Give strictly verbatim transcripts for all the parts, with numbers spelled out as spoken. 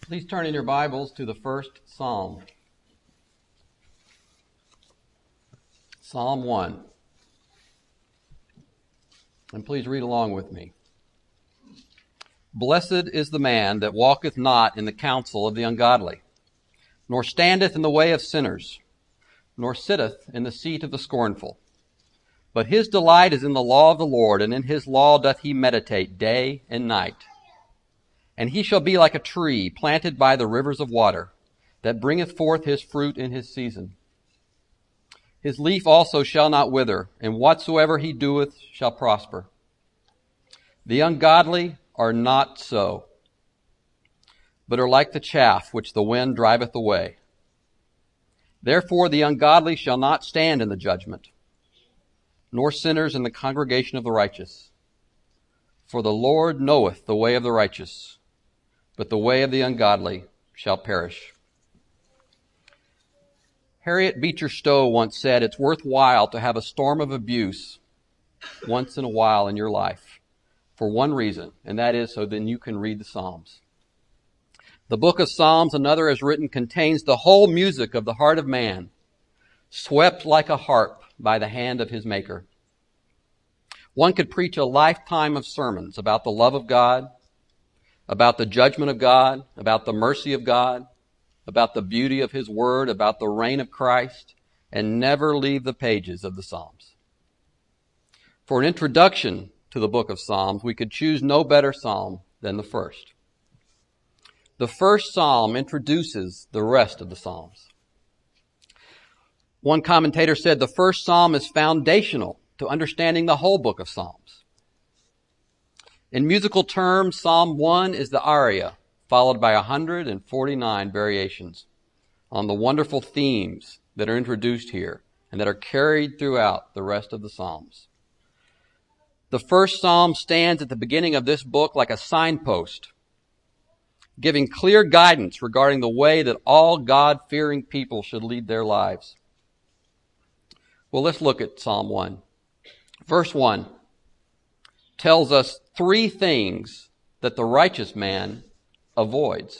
Please turn in your Bibles to the first Psalm. Psalm one. And please read along with me. Blessed is the man that walketh not in the counsel of the ungodly, nor standeth in the way of sinners, nor sitteth in the seat of the scornful. But his delight is in the law of the Lord, and in his law doth he meditate day and night. And he shall be like a tree planted by the rivers of water, that bringeth forth his fruit in his season. His leaf also shall not wither, and whatsoever he doeth shall prosper. The ungodly are not so, but are like the chaff which the wind driveth away. Therefore the ungodly shall not stand in the judgment, nor sinners in the congregation of the righteous. For the Lord knoweth the way of the righteous, but the way of the ungodly shall perish. Harriet Beecher Stowe once said, it's worthwhile to have a storm of abuse once in a while in your life for one reason, and that is so then you can read the Psalms. The book of Psalms, another has written, contains the whole music of the heart of man, swept like a harp by the hand of his maker. One could preach a lifetime of sermons about the love of God, about the judgment of God, about the mercy of God, about the beauty of his word, about the reign of Christ, and never leave the pages of the Psalms. For an introduction to the book of Psalms, we could choose no better psalm than the first. The first psalm introduces the rest of the Psalms. One commentator said the first psalm is foundational to understanding the whole book of Psalms. In musical terms, Psalm one is the aria, followed by one hundred forty-nine variations on the wonderful themes that are introduced here and that are carried throughout the rest of the Psalms. The first psalm stands at the beginning of this book like a signpost, giving clear guidance regarding the way that all God-fearing people should lead their lives. Well, let's look at Psalm one. Verse one tells us three things that the righteous man avoids.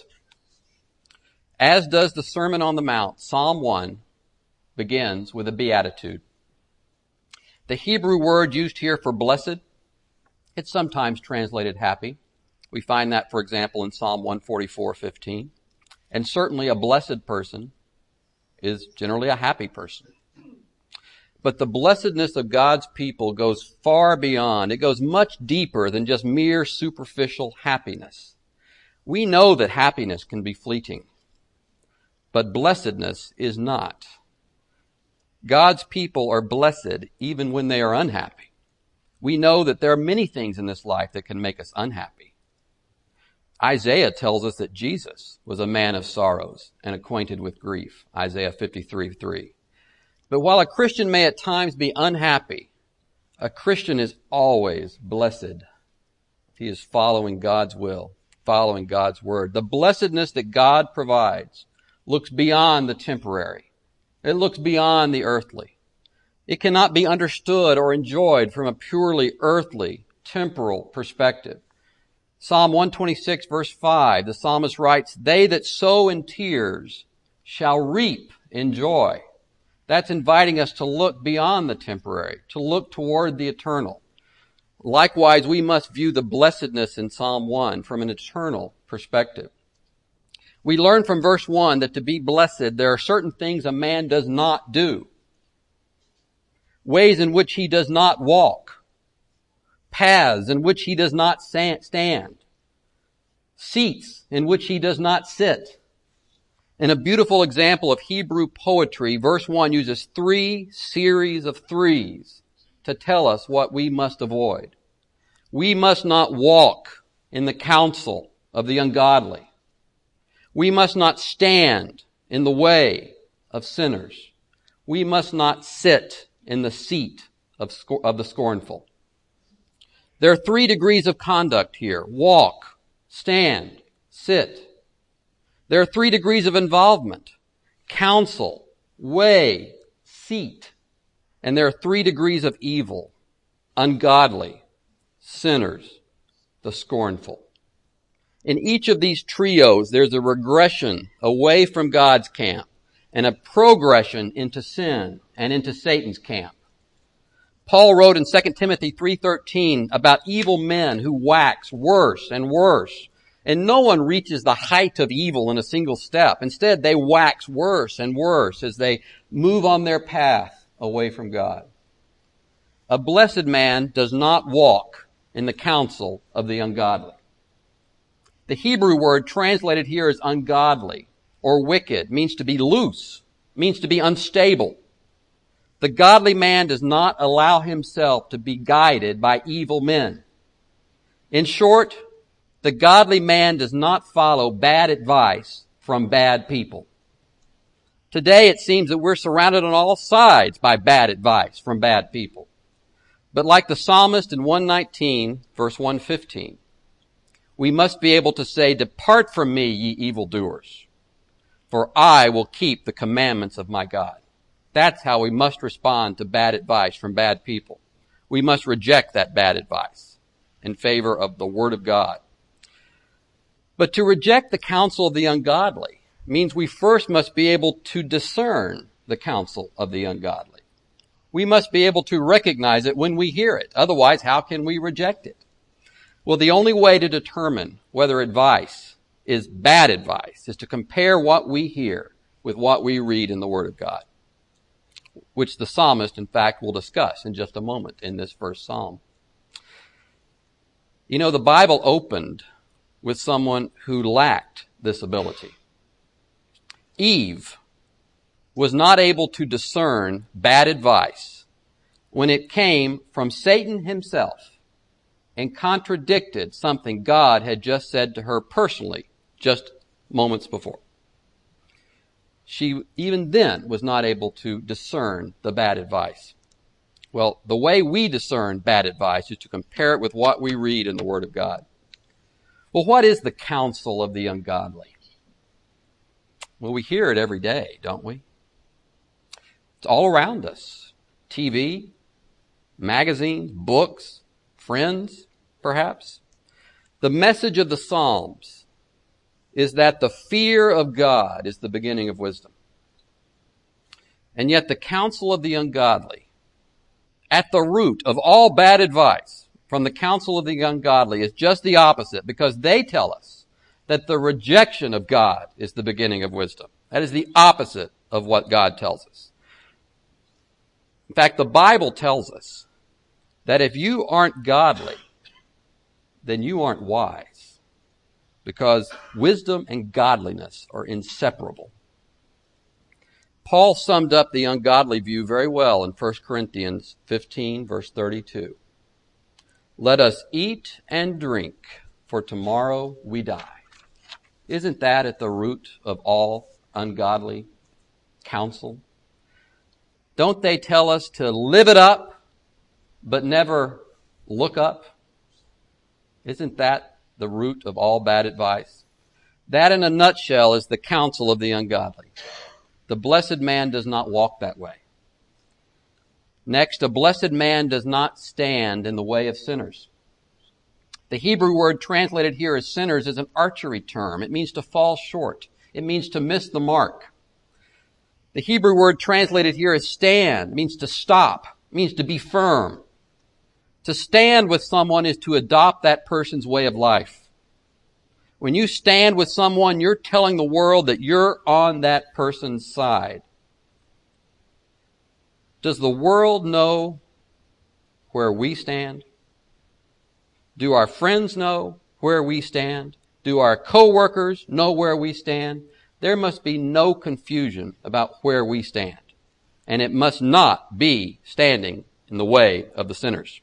As does the Sermon on the Mount, Psalm one begins with a beatitude. The Hebrew word used here for blessed, it's sometimes translated happy. We find that, for example, in Psalm one forty-four fifteen. And certainly a blessed person is generally a happy person. But the blessedness of God's people goes far beyond. It goes much deeper than just mere superficial happiness. We know that happiness can be fleeting, but blessedness is not. God's people are blessed even when they are unhappy. We know that there are many things in this life that can make us unhappy. Isaiah tells us that Jesus was a man of sorrows and acquainted with grief, Isaiah fifty-three three. But while a Christian may at times be unhappy, a Christian is always blessed. He is following God's will, following God's word. The blessedness that God provides looks beyond the temporary. It looks beyond the earthly. It cannot be understood or enjoyed from a purely earthly, temporal perspective. Psalm one twenty-six verse five, the psalmist writes, "They that sow in tears shall reap in joy." That's inviting us to look beyond the temporary, to look toward the eternal. Likewise, we must view the blessedness in Psalm one from an eternal perspective. We learn from verse one that to be blessed, there are certain things a man does not do. Ways in which he does not walk. Paths in which he does not stand. Seats in which he does not sit. In a beautiful example of Hebrew poetry, verse one uses three series of threes to tell us what we must avoid. We must not walk in the counsel of the ungodly. We must not stand in the way of sinners. We must not sit in the seat of, scor- of the scornful. There are three degrees of conduct here. Walk, stand, sit. There are three degrees of involvement. Counsel, way, seat. And there are three degrees of evil. Ungodly, sinners, the scornful. In each of these trios, there's a regression away from God's camp and a progression into sin and into Satan's camp. Paul wrote in Second Timothy three thirteen about evil men who wax worse and worse. And no one reaches the height of evil in a single step. Instead, they wax worse and worse as they move on their path away from God. A blessed man does not walk in the counsel of the ungodly. The Hebrew word translated here as ungodly or wicked means to be loose, means to be unstable. The godly man does not allow himself to be guided by evil men. In short, the godly man does not follow bad advice from bad people. Today it seems that we're surrounded on all sides by bad advice from bad people. But like the psalmist in one nineteen, verse one fifteen, we must be able to say, "Depart from me, ye evildoers, for I will keep the commandments of my God." That's how we must respond to bad advice from bad people. We must reject that bad advice in favor of the Word of God. But to reject the counsel of the ungodly means we first must be able to discern the counsel of the ungodly. We must be able to recognize it when we hear it. Otherwise, how can we reject it? Well, the only way to determine whether advice is bad advice is to compare what we hear with what we read in the Word of God, which the psalmist, in fact, will discuss in just a moment in this first psalm. You know, the Bible opened with someone who lacked this ability. Eve was not able to discern bad advice when it came from Satan himself and contradicted something God had just said to her personally just moments before. She, even then, was not able to discern the bad advice. Well, the way we discern bad advice is to compare it with what we read in the Word of God. Well, what is the counsel of the ungodly? Well, we hear it every day, don't we? It's all around us. T V, magazines, books, friends, perhaps. The message of the Psalms is that the fear of God is the beginning of wisdom. And yet the counsel of the ungodly, at the root of all bad advice from the counsel of the ungodly, is just the opposite, because they tell us that the rejection of God is the beginning of wisdom. That is the opposite of what God tells us. In fact, the Bible tells us that if you aren't godly, then you aren't wise, because wisdom and godliness are inseparable. Paul summed up the ungodly view very well in First Corinthians fifteen, verse thirty-two. Let us eat and drink, for tomorrow we die. Isn't that at the root of all ungodly counsel? Don't they tell us to live it up, but never look up? Isn't that the root of all bad advice? That, in a nutshell, is the counsel of the ungodly. The blessed man does not walk that way. Next, a blessed man does not stand in the way of sinners. The Hebrew word translated here as sinners is an archery term. It means to fall short. It means to miss the mark. The Hebrew word translated here as stand means to stop, means to be firm. To stand with someone is to adopt that person's way of life. When you stand with someone, you're telling the world that you're on that person's side. Does the world know where we stand? Do our friends know where we stand? Do our co-workers know where we stand? There must be no confusion about where we stand. And it must not be standing in the way of the sinners.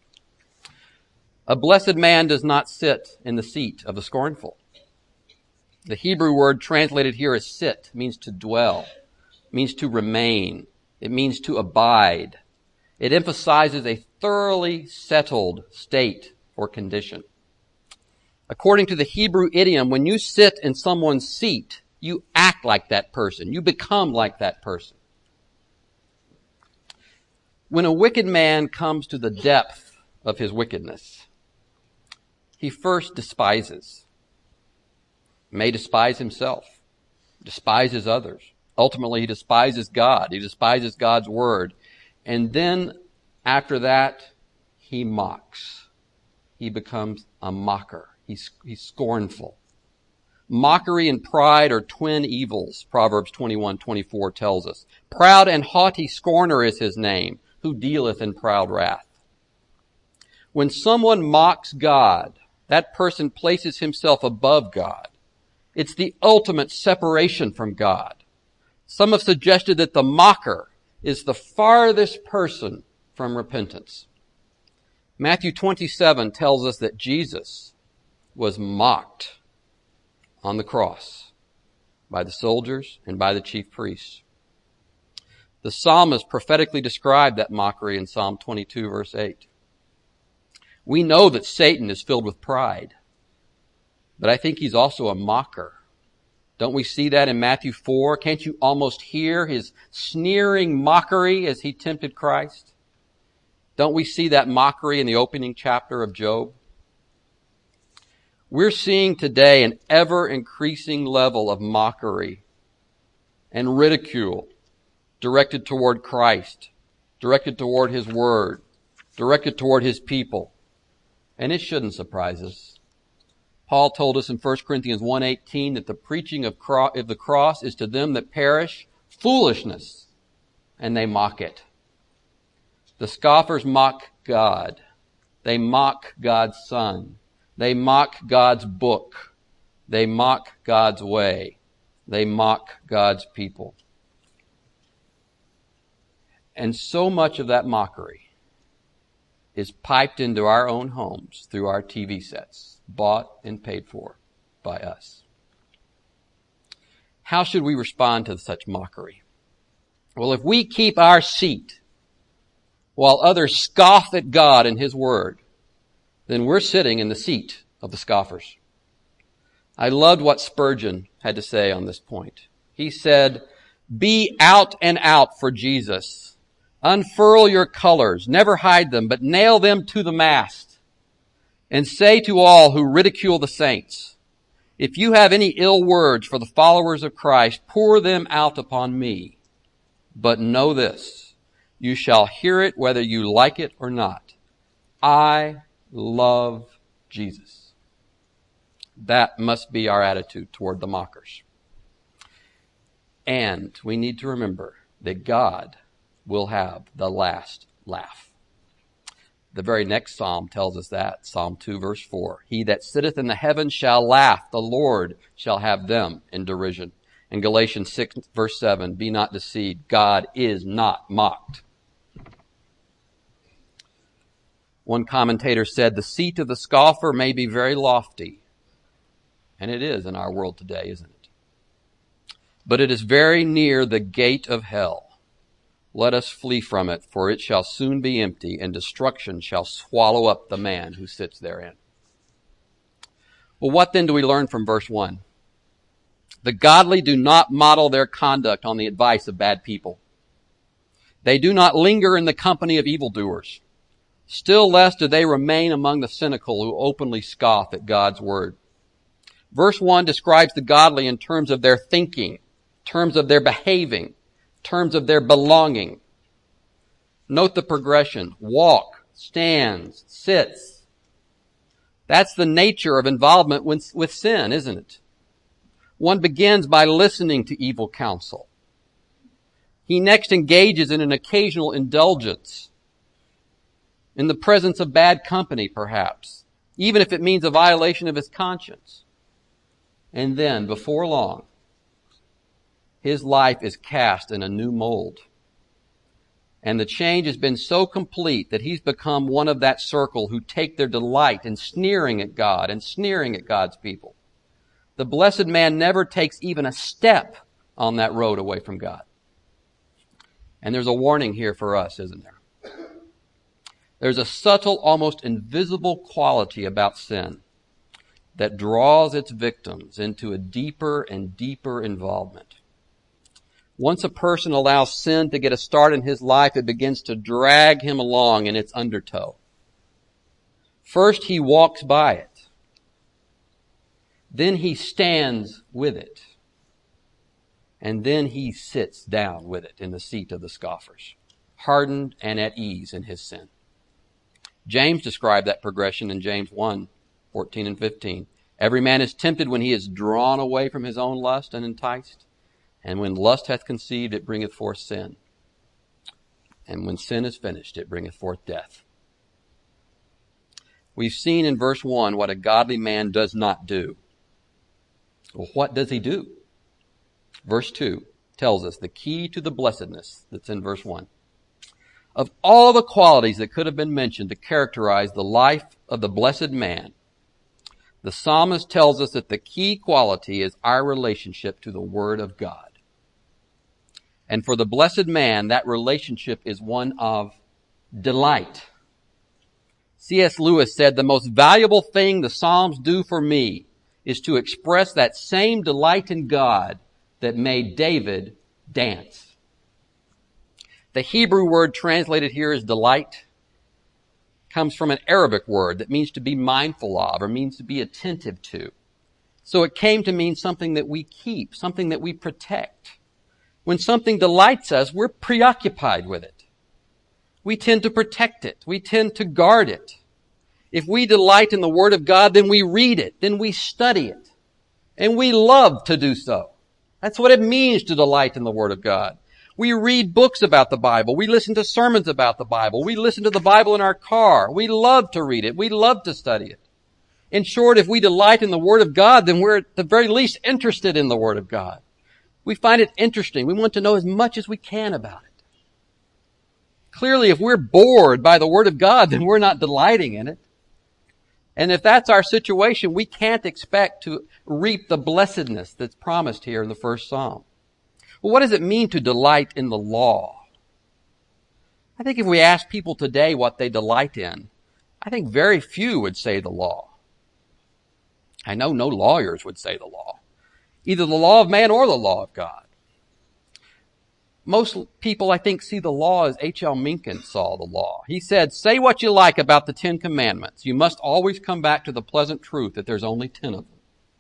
A blessed man does not sit in the seat of the scornful. The Hebrew word translated here as sit means to dwell, means to remain. It means to abide. It emphasizes a thoroughly settled state or condition. According to the Hebrew idiom, when you sit in someone's seat, you act like that person. You become like that person. When a wicked man comes to the depth of his wickedness, he first despises. may despise himself, despises others. Ultimately, he despises God. He despises God's word. And then after that, he mocks. He becomes a mocker. He's, he's scornful. Mockery and pride are twin evils, Proverbs twenty-one twenty-four tells us. Proud and haughty scorner is his name, who dealeth in proud wrath. When someone mocks God, that person places himself above God. It's the ultimate separation from God. Some have suggested that the mocker is the farthest person from repentance. Matthew twenty-seven tells us that Jesus was mocked on the cross by the soldiers and by the chief priests. The psalmist prophetically described that mockery in Psalm twenty-two, verse eight. We know that Satan is filled with pride, but I think he's also a mocker. Don't we see that in Matthew four? Can't you almost hear his sneering mockery as he tempted Christ? Don't we see that mockery in the opening chapter of Job? We're seeing today an ever-increasing level of mockery and ridicule directed toward Christ, directed toward his word, directed toward his people. And it shouldn't surprise us. Paul told us in First Corinthians one eighteen that the preaching of, cro- of the cross is to them that perish foolishness, and they mock it. The scoffers mock God. They mock God's Son. They mock God's book. They mock God's way. They mock God's people. And so much of that mockery is piped into our own homes through our T V sets, bought and paid for by us. How should we respond to such mockery? Well, if we keep our seat while others scoff at God and his word, then we're sitting in the seat of the scoffers. I loved what Spurgeon had to say on this point. He said, "Be out and out for Jesus. Unfurl your colors, never hide them, but nail them to the mast. And say to all who ridicule the saints, if you have any ill words for the followers of Christ, pour them out upon me. But know this, you shall hear it whether you like it or not. I love Jesus." That must be our attitude toward the mockers. And we need to remember that God will have the last laugh. The very next psalm tells us that, Psalm two verse four. He that sitteth in the heavens shall laugh, the Lord shall have them in derision. In Galatians six verse seven, be not deceived, God is not mocked. One commentator said, the seat of the scoffer may be very lofty. And it is in our world today, isn't it? But it is very near the gate of hell. Let us flee from it, for it shall soon be empty, and destruction shall swallow up the man who sits therein. Well, what then do we learn from verse one? The godly do not model their conduct on the advice of bad people. They do not linger in the company of evildoers. Still less do they remain among the cynical who openly scoff at God's word. Verse one describes the godly in terms of their thinking, terms of their behaving, terms of their belonging. Note the progression. Walk, stands, sits. That's the nature of involvement with, with sin, isn't it? One begins by listening to evil counsel. He next engages in an occasional indulgence in the presence of bad company, perhaps, even if it means a violation of his conscience. And then, before long, his life is cast in a new mold. And the change has been so complete that he's become one of that circle who take their delight in sneering at God and sneering at God's people. The blessed man never takes even a step on that road away from God. And there's a warning here for us, isn't there? There's a subtle, almost invisible quality about sin that draws its victims into a deeper and deeper involvement. Once a person allows sin to get a start in his life, it begins to drag him along in its undertow. First, he walks by it. Then he stands with it. And then he sits down with it in the seat of the scoffers, hardened and at ease in his sin. James described that progression in James one, fourteen and fifteen. Every man is tempted when he is drawn away from his own lust and enticed. And when lust hath conceived, it bringeth forth sin. And when sin is finished, it bringeth forth death. We've seen in verse one what a godly man does not do. Well, what does he do? Verse two tells us the key to the blessedness that's in verse one. Of all the qualities that could have been mentioned to characterize the life of the blessed man, the psalmist tells us that the key quality is our relationship to the Word of God. And for the blessed man, that relationship is one of delight. C S Lewis said, the most valuable thing the Psalms do for me is to express that same delight in God that made David dance. The Hebrew word translated here as delight comes from an Arabic word that means to be mindful of or means to be attentive to. So it came to mean something that we keep, something that we protect. When something delights us, we're preoccupied with it. We tend to protect it. We tend to guard it. If we delight in the Word of God, then we read it, then we study it, and we love to do so. That's what it means to delight in the Word of God. We read books about the Bible. We listen to sermons about the Bible. We listen to the Bible in our car. We love to read it. We love to study it. In short, if we delight in the Word of God, then we're at the very least interested in the Word of God. We find it interesting. We want to know as much as we can about it. Clearly, if we're bored by the Word of God, then we're not delighting in it. And if that's our situation, we can't expect to reap the blessedness that's promised here in the first Psalm. Well, what does it mean to delight in the law? I think if we ask people today what they delight in, I think very few would say the law. I know no lawyers would say the law. Either the law of man or the law of God. Most people, I think, see the law as H L Mencken saw the law. He said, say what you like about the Ten Commandments. You must always come back to the pleasant truth that there's only ten of them.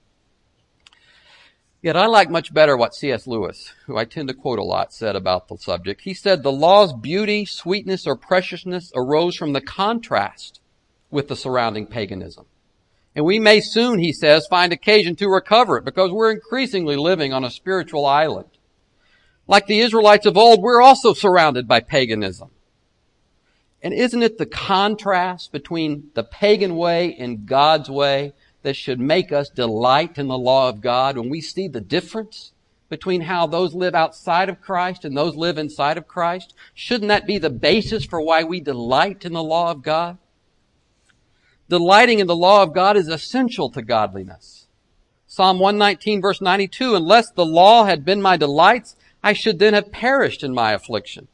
Yet I like much better what C S Lewis, who I tend to quote a lot, said about the subject. He said the law's beauty, sweetness, or preciousness arose from the contrast with the surrounding paganism. And we may soon, he says, find occasion to recover it because we're increasingly living on a spiritual island. Like the Israelites of old, we're also surrounded by paganism. And isn't it the contrast between the pagan way and God's way that should make us delight in the law of God when we see the difference between how those live outside of Christ and those live inside of Christ? Shouldn't that be the basis for why we delight in the law of God? Delighting in the law of God is essential to godliness. Psalm one nineteen verse ninety-two, unless the law had been my delights, I should then have perished in my affliction.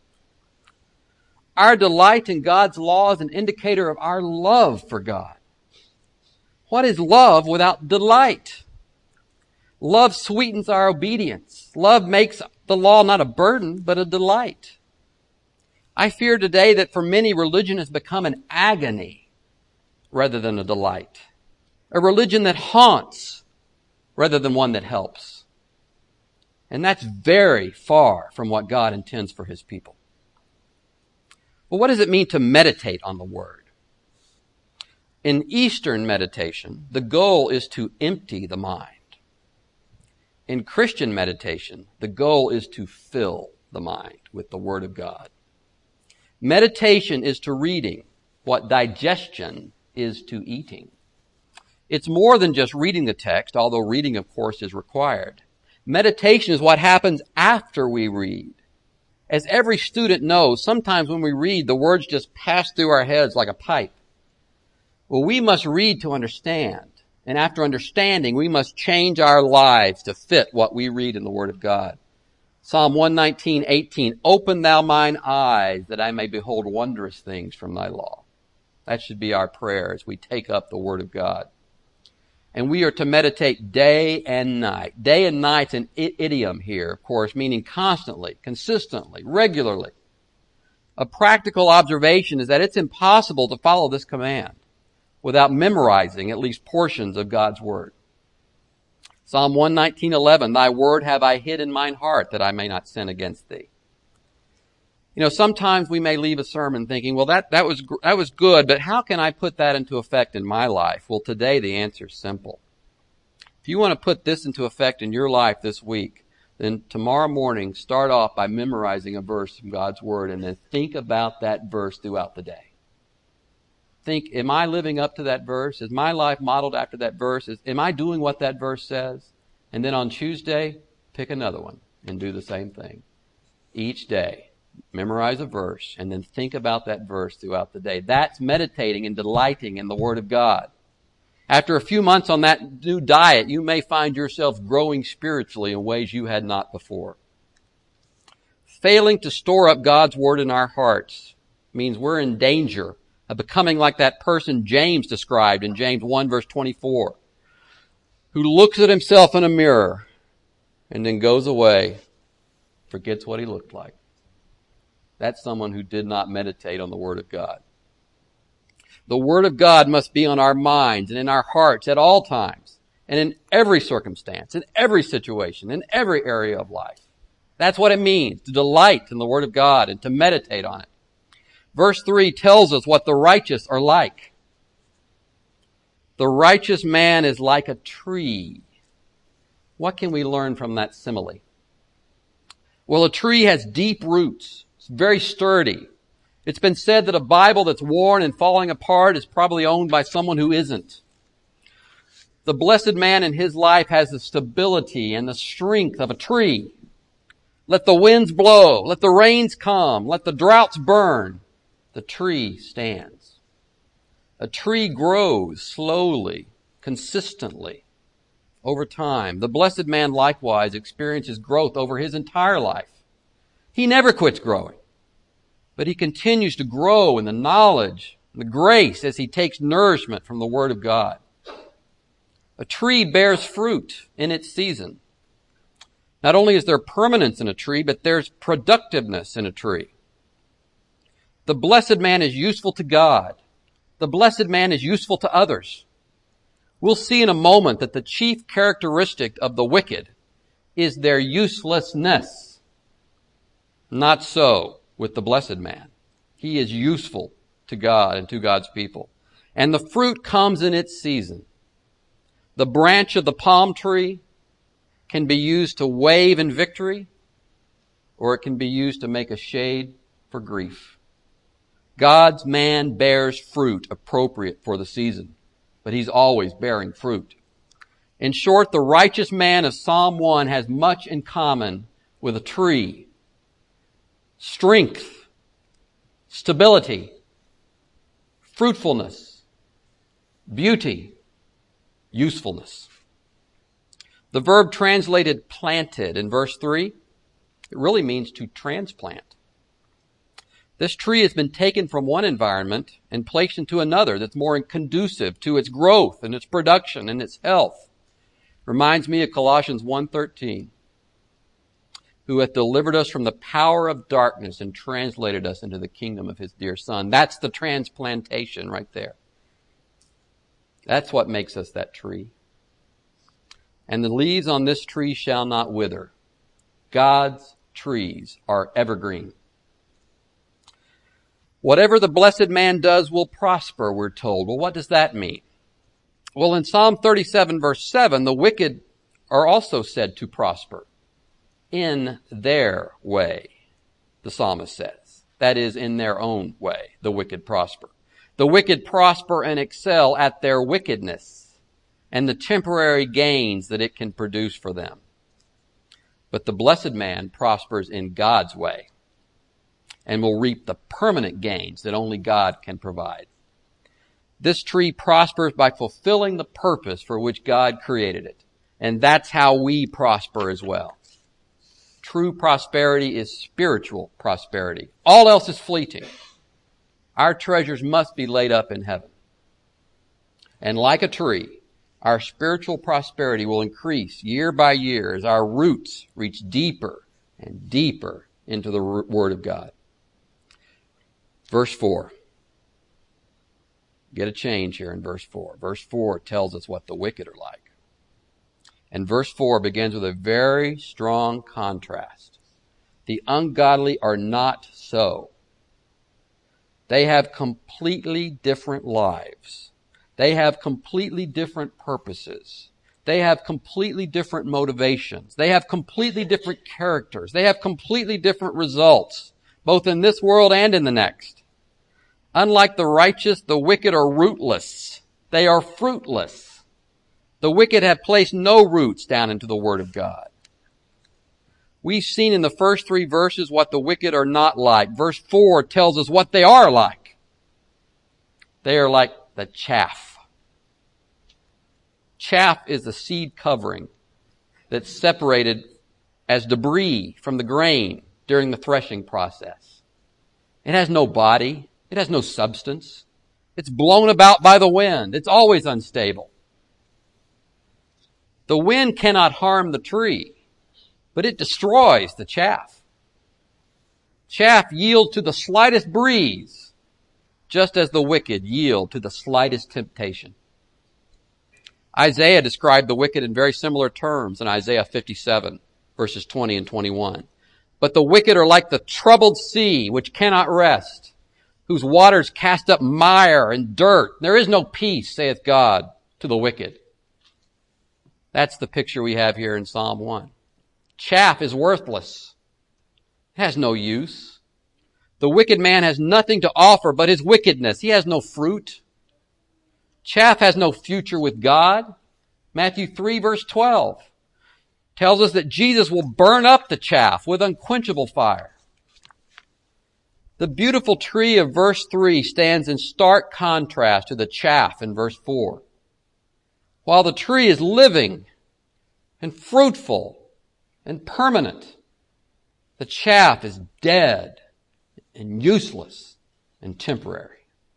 Our delight in God's law is an indicator of our love for God. What is love without delight? Love sweetens our obedience. Love makes the law not a burden, but a delight. I fear today that for many, religion has become an agony rather than a delight. A religion that haunts rather than one that helps. And that's very far from what God intends for His people. Well, what does it mean to meditate on the Word? In Eastern meditation, the goal is to empty the mind. In Christian meditation, the goal is to fill the mind with the Word of God. Meditation is to reading what digestion is to eating. It's more than just reading the text, although reading, of course, is required. Meditation is what happens after we read. As every student knows, sometimes when we read, the words just pass through our heads like a pipe. Well, we must read to understand. And after understanding, we must change our lives to fit what we read in the Word of God. Psalm one nineteen, eighteen, open thou mine eyes that I may behold wondrous things from thy law. That should be our prayer as we take up the Word of God. And we are to meditate day and night. Day and night's an idiom here, of course, meaning constantly, consistently, regularly. A practical observation is that it's impossible to follow this command without memorizing at least portions of God's Word. Psalm one nineteen eleven, thy word have I hid in mine heart that I may not sin against thee. You know, sometimes we may leave a sermon thinking, well, that, that was, that was good, but how can I put that into effect in my life? Well, today the answer is simple. If you want to put this into effect in your life this week, then tomorrow morning start off by memorizing a verse from God's Word and then think about that verse throughout the day. Think, am I living up to that verse? Is my life modeled after that verse? Is, am I doing what that verse says? And then on Tuesday, pick another one and do the same thing. Each day, memorize a verse and then think about that verse throughout the day. That's meditating and delighting in the Word of God. After a few months on that new diet, you may find yourself growing spiritually in ways you had not before. Failing to store up God's Word in our hearts means we're in danger of becoming like that person James described in James one verse twenty-four, who looks at himself in a mirror and then goes away, forgets what he looked like. That's someone who did not meditate on the Word of God. The Word of God must be on our minds and in our hearts at all times and in every circumstance, in every situation, in every area of life. That's what it means to delight in the Word of God and to meditate on it. Verse three tells us what the righteous are like. The righteous man is like a tree. What can we learn from that simile? Well, a tree has deep roots. It's very sturdy. It's been said that a Bible that's worn and falling apart is probably owned by someone who isn't. The blessed man in his life has the stability and the strength of a tree. Let the winds blow, let the rains come, let the droughts burn. The tree stands. A tree grows slowly, consistently, over time. The blessed man likewise experiences growth over his entire life. He never quits growing, but he continues to grow in the knowledge and the grace as he takes nourishment from the Word of God. A tree bears fruit in its season. Not only is there permanence in a tree, but there's productiveness in a tree. The blessed man is useful to God. The blessed man is useful to others. We'll see in a moment that the chief characteristic of the wicked is their uselessness. Not so with the blessed man. He is useful to God and to God's people. And the fruit comes in its season. The branch of the palm tree can be used to wave in victory, or it can be used to make a shade for grief. God's man bears fruit appropriate for the season, but he's always bearing fruit. In short, the righteous man of Psalm one has much in common with a tree. Strength, stability, fruitfulness, beauty, usefulness. The verb translated planted in verse three, it really means to transplant. This tree has been taken from one environment and placed into another that's more conducive to its growth and its production and its health. Reminds me of Colossians one thirteen, who hath delivered us from the power of darkness and translated us into the kingdom of his dear Son. That's the transplantation right there. That's what makes us that tree. And the leaves on this tree shall not wither. God's trees are evergreen. Whatever the blessed man does will prosper, we're told. Well, what does that mean? Well, in Psalm thirty-seven verse seven, the wicked are also said to prosper in their way, the psalmist says. That is, in their own way, the wicked prosper. The wicked prosper and excel at their wickedness and the temporary gains that it can produce for them. But the blessed man prospers in God's way and will reap the permanent gains that only God can provide. This tree prospers by fulfilling the purpose for which God created it. And that's how we prosper as well. True prosperity is spiritual prosperity. All else is fleeting. Our treasures must be laid up in heaven. And like a tree, our spiritual prosperity will increase year by year as our roots reach deeper and deeper into the Word of God. Verse four. Get a change here in verse four. Verse four tells us what the wicked are like. And verse four begins with a very strong contrast. The ungodly are not so. They have completely different lives. They have completely different purposes. They have completely different motivations. They have completely different characters. They have completely different results, both in this world and in the next. Unlike the righteous, the wicked are rootless. They are fruitless. The wicked have placed no roots down into the Word of God. We've seen in the first three verses what the wicked are not like. Verse four tells us what they are like. They are like the chaff. Chaff is the seed covering that's separated as debris from the grain during the threshing process. It has no body. It has no substance. It's blown about by the wind. It's always unstable. The wind cannot harm the tree, but it destroys the chaff. Chaff yields to the slightest breeze, just as the wicked yield to the slightest temptation. Isaiah described the wicked in very similar terms in Isaiah fifty-seven, verses twenty and twenty-one. But the wicked are like the troubled sea, which cannot rest, whose waters cast up mire and dirt. There is no peace, saith God, to the wicked. That's the picture we have here in Psalm one. Chaff is worthless. It has no use. The wicked man has nothing to offer but his wickedness. He has no fruit. Chaff has no future with God. Matthew three verse twelve tells us that Jesus will burn up the chaff with unquenchable fire. The beautiful tree of verse three stands in stark contrast to the chaff in verse four. While the tree is living and fruitful and permanent, the chaff is dead and useless and temporary.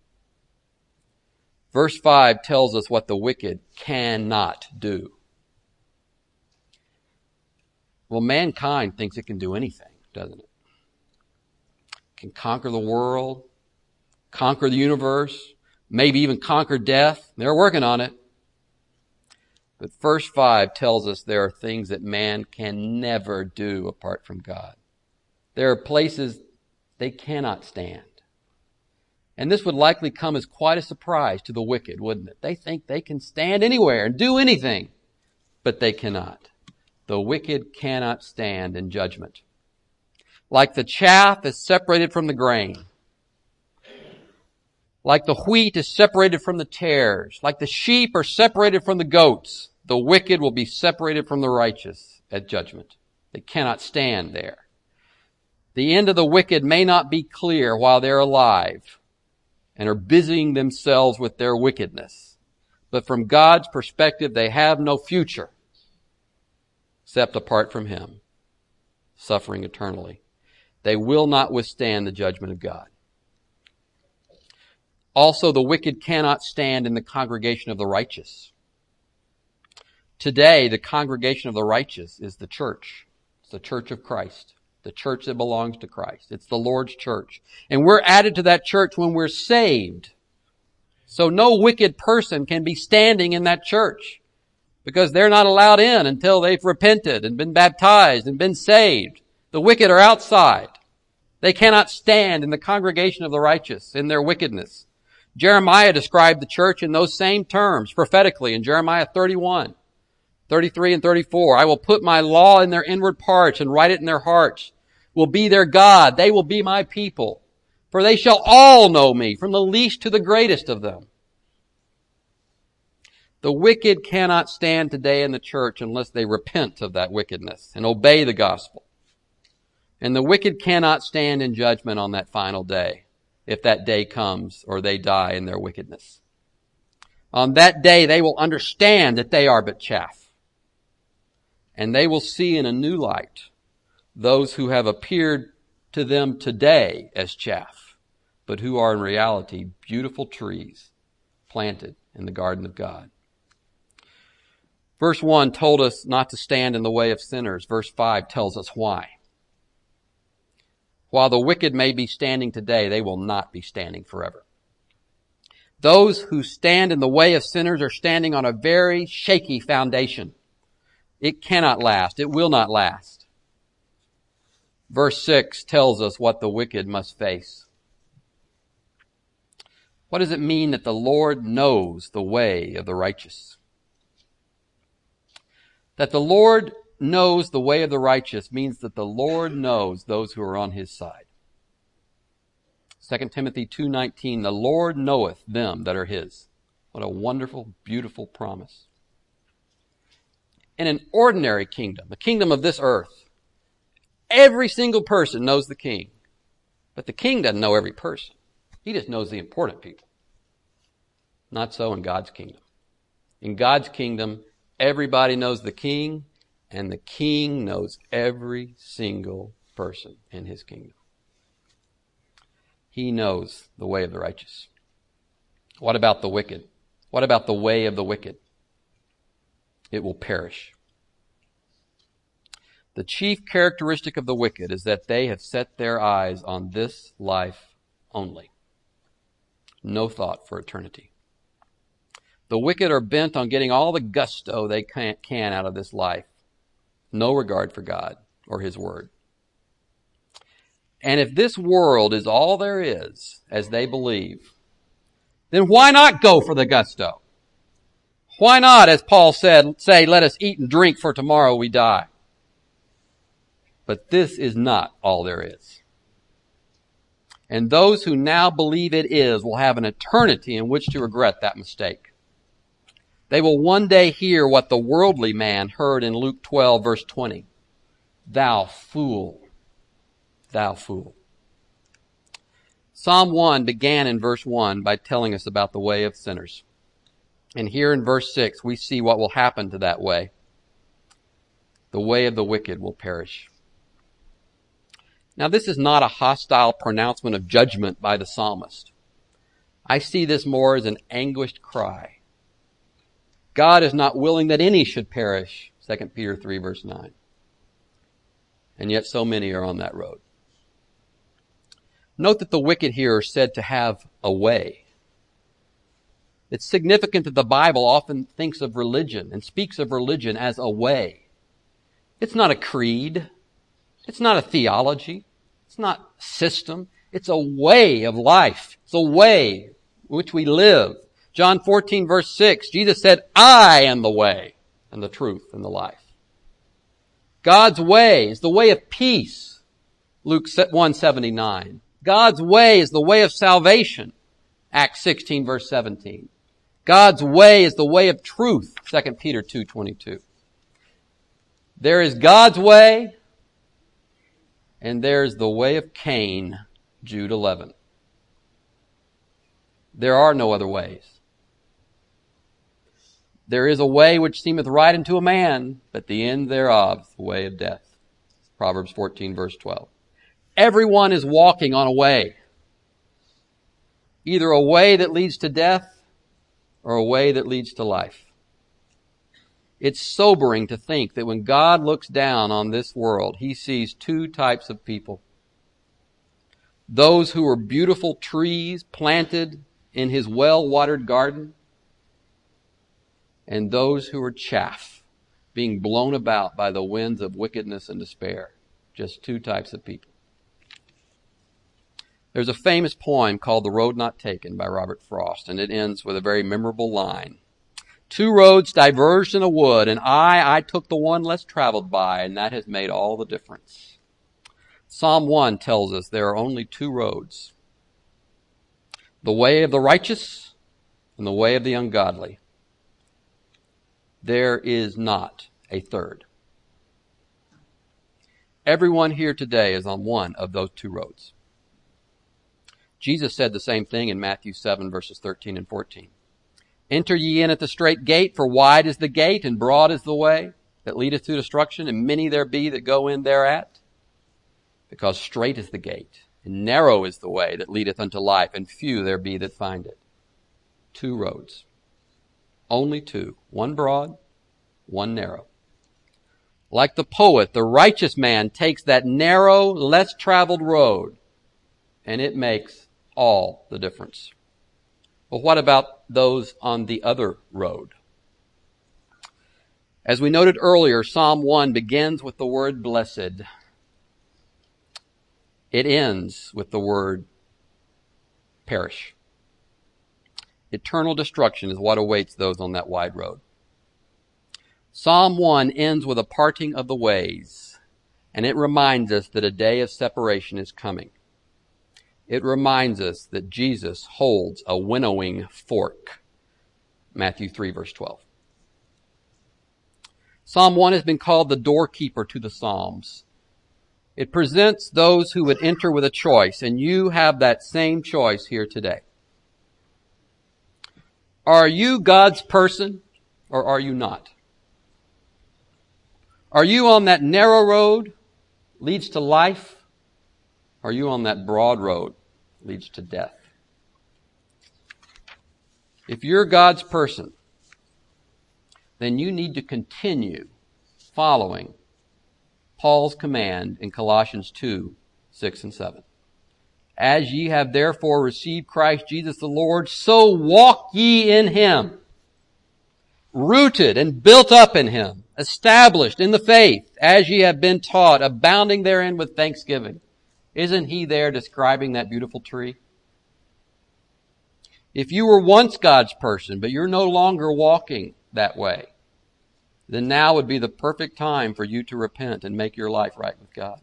Verse five tells us what the wicked cannot do. Well, mankind thinks it can do anything, doesn't it? It can conquer the world, conquer the universe, maybe even conquer death. They're working on it. But verse five tells us there are things that man can never do apart from God. There are places they cannot stand. And this would likely come as quite a surprise to the wicked, wouldn't it? They think they can stand anywhere and do anything, but they cannot. The wicked cannot stand in judgment. Like the chaff is separated from the grain. Like the wheat is separated from the tares. Like the sheep are separated from the goats. The wicked will be separated from the righteous at judgment. They cannot stand there. The end of the wicked may not be clear while they're alive and are busying themselves with their wickedness. But from God's perspective, they have no future except apart from Him, suffering eternally. They will not withstand the judgment of God. Also, the wicked cannot stand in the congregation of the righteous. Today, the congregation of the righteous is the church. It's the church of Christ, the church that belongs to Christ. It's the Lord's church. And we're added to that church when we're saved. So no wicked person can be standing in that church because they're not allowed in until they've repented and been baptized and been saved. The wicked are outside. They cannot stand in the congregation of the righteous in their wickedness. Jeremiah described the church in those same terms prophetically in Jeremiah thirty-one, thirty-three and thirty-four. I will put my law in their inward parts and write it in their hearts. Will be their God. They will be my people. For they shall all know me, from the least to the greatest of them. The wicked cannot stand today in the church unless they repent of that wickedness and obey the gospel. And the wicked cannot stand in judgment on that final day, if that day comes or they die in their wickedness. On that day, they will understand that they are but chaff. And they will see in a new light those who have appeared to them today as chaff, but who are in reality beautiful trees planted in the garden of God. Verse one told us not to stand in the way of sinners. Verse five tells us why. While the wicked may be standing today, they will not be standing forever. Those who stand in the way of sinners are standing on a very shaky foundation. It cannot last. It will not last. Verse six tells us what the wicked must face. What does it mean that the Lord knows the way of the righteous? That the Lord knows the way of the righteous means that the Lord knows those who are on his side. Second Timothy two nineteen, the Lord knoweth them that are his. What a wonderful, beautiful promise. In an ordinary kingdom, the kingdom of this earth, every single person knows the king. But the king doesn't know every person. He just knows the important people. Not so in God's kingdom. In God's kingdom, everybody knows the king, and the king knows every single person in his kingdom. He knows the way of the righteous. What about the wicked? What about the way of the wicked? It will perish. The chief characteristic of the wicked is that they have set their eyes on this life only. No thought for eternity. The wicked are bent on getting all the gusto they can out of this life. No regard for God or his word. And if this world is all there is, as they believe, then why not go for the gusto? Why not, as Paul said, say, let us eat and drink for tomorrow we die? But this is not all there is. And those who now believe it is will have an eternity in which to regret that mistake. They will one day hear what the worldly man heard in Luke twelve, verse twenty. Thou fool, thou fool. Psalm one began in verse one by telling us about the way of sinners. And here in verse six, we see what will happen to that way. The way of the wicked will perish. Now, this is not a hostile pronouncement of judgment by the psalmist. I see this more as an anguished cry. God is not willing that any should perish, Second Peter three, verse nine. And yet so many are on that road. Note that the wicked here are said to have a way. It's significant that the Bible often thinks of religion and speaks of religion as a way. It's not a creed. It's not a theology. It's not a system. It's a way of life. It's a way in which we live. John fourteen, verse six, Jesus said, I am the way and the truth and the life. God's way is the way of peace. Luke one seventy-nine. God's way is the way of salvation. Acts sixteen, verse seventeen. God's way is the way of truth. Second Peter two twenty-two. There is God's way, and there's the way of Cain, Jude eleven. There are no other ways. There is a way which seemeth right unto a man, but the end thereof is the way of death. Proverbs fourteen, verse twelve. Everyone is walking on a way. Either a way that leads to death or a way that leads to life. It's sobering to think that when God looks down on this world, he sees two types of people. Those who are beautiful trees planted in his well-watered garden, and those who are chaff being blown about by the winds of wickedness and despair. Just two types of people. There's a famous poem called The Road Not Taken by Robert Frost, and it ends with a very memorable line. Two roads diverged in a wood, and I, I took the one less traveled by, and that has made all the difference. Psalm one tells us there are only two roads. The way of the righteous and the way of the ungodly. There is not a third. Everyone here today is on one of those two roads. Jesus said the same thing in Matthew seven, verses thirteen and fourteen. Enter ye in at the strait gate, for wide is the gate, and broad is the way that leadeth to destruction, and many there be that go in thereat. Because strait is the gate, and narrow is the way that leadeth unto life, and few there be that find it. Two roads. Only two. One broad, one narrow. Like the poet, the righteous man takes that narrow, less traveled road, and it makes all the difference. But what about those on the other road? As we noted earlier, Psalm one begins with the word blessed. It ends with the word perish. Eternal destruction is what awaits those on that wide road. Psalm one ends with a parting of the ways, and it reminds us that a day of separation is coming. It reminds us that Jesus holds a winnowing fork. Matthew three, verse twelve. Psalm one has been called the doorkeeper to the Psalms. It presents those who would enter with a choice, and you have that same choice here today. Are you God's person, or are you not? Are you on that narrow road, leads to life? Or are you on that broad road, leads to death? If you're God's person, then you need to continue following Paul's command in Colossians two, six and seven. As ye have therefore received Christ Jesus the Lord, so walk ye in him, rooted and built up in him, established in the faith, as ye have been taught, abounding therein with thanksgiving. Isn't he there describing that beautiful tree? If you were once God's person, but you're no longer walking that way, then now would be the perfect time for you to repent and make your life right with God.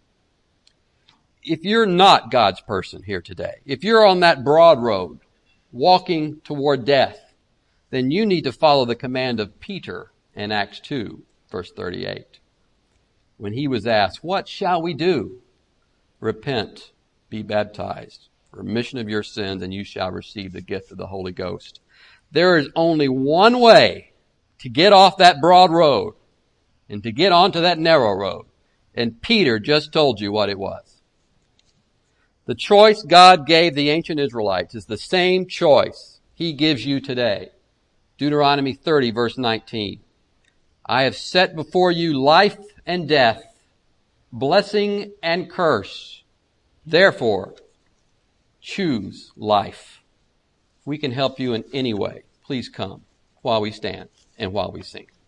If you're not God's person here today, if you're on that broad road, walking toward death, then you need to follow the command of Peter in Acts two, verse thirty-eight. When he was asked, what shall we do? Repent, be baptized, remission of your sins, and you shall receive the gift of the Holy Ghost. There is only one way to get off that broad road and to get onto that narrow road. And Peter just told you what it was. The choice God gave the ancient Israelites is the same choice he gives you today. Deuteronomy thirty, verse nineteen. I have set before you life and death, blessing and curse. Therefore, choose life. If we can help you in any way, please come while we stand and while we sing.